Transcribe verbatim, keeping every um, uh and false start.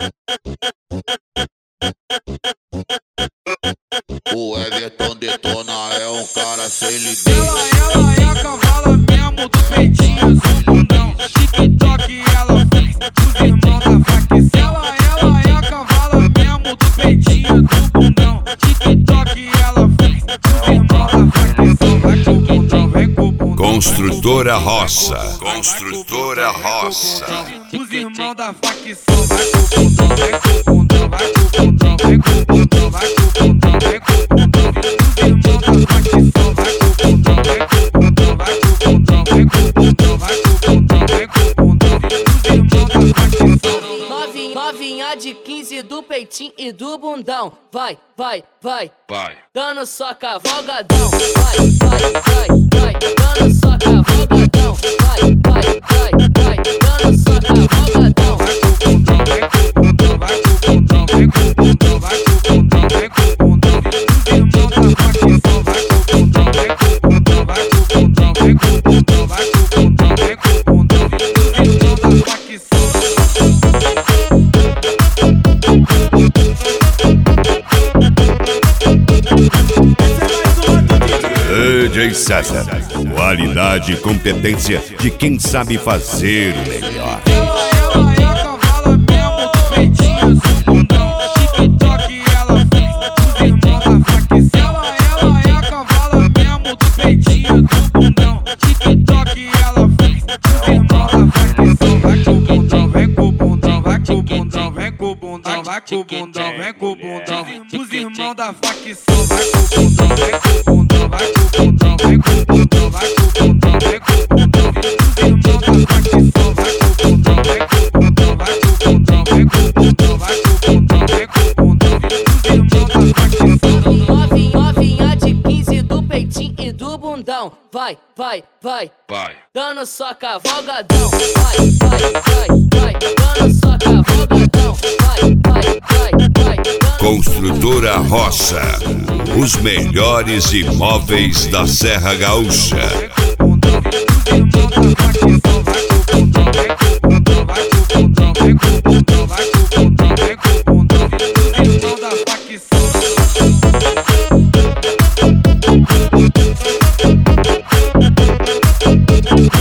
O Everton Detona é um cara sem limite. Ela, ela é a cavala mesmo do peitinho do bundão. TikTok ela fez os irmãos da faca. Ela, ela é a cavala mesmo do peitinho do bundão. TikTok ela fez os irmãos da faca. Vai com o bundão, vem com o bundão. Construtora Roça. Construtora Roça. Os irmãos da facção. Vai com o bundão, vem com o bundão, vai com o bundão, vem com o bundão, vai com o bundão, vem com o bundão. Os irmãos da facção. Vai com o bundão, vem com o bundão, vai com o bundão, vem com o bundão, vai com o bundão, vem com o bundão. Os irmãos da facção. Novinha, novinha de quinze do peitinho e do bundão. Vai, vai, vai, Vai. dando só cavalgadão. Vai, vai, vai, vai, dando só cavalgadão. Vai, vai, vai, vai, dando só cavalgadão. Vai com o bundão, vai com o bundão, vem com o bundão, vai com o bundão, vem com o bundão. Os irmãos da facção. Vai com o bundão, vem com o bundão, vai com o bundão, vem com o bundão, vai com o bundão, vem com o bundão. Os irmãos da facção. D J César. Qualidade e competência de quem sabe fazer o melhor. Ela, ela é a cavala mesmo do peitinho do bundão. TikTok ela fez os irmãos da faca. Ela, ela é a cavala mesmo do peitinho do bundão. TikTok ela fez os irmãos da faca. Vai com o bundão, vem com o bundão, vai com o bundão, vem com o bundão, vai com o bundão, vem com o bundão. Os irmãos da facção. Vai com o bundão, vem com o bundão, vai com o bundão, vem com o bundão, vai com o bundão, vem com o bundão. Os irmãos da facção. Vai com o bundão, vem com o bundão, vai com o bundão, vem com o bundão, vai com o bundão, vem com o bundão. Os irmãos da facção. Novinha, novinha de quinze do peitinho e do bundão. Vai, vai, vai, Vai. dando só cavalgadão. Vai, vai, vai, vai, dando só cavalgadão. Vai, vai, vai, vai, dando. Construtora Roça. Os melhores imóveis da Serra Gaúcha. Vai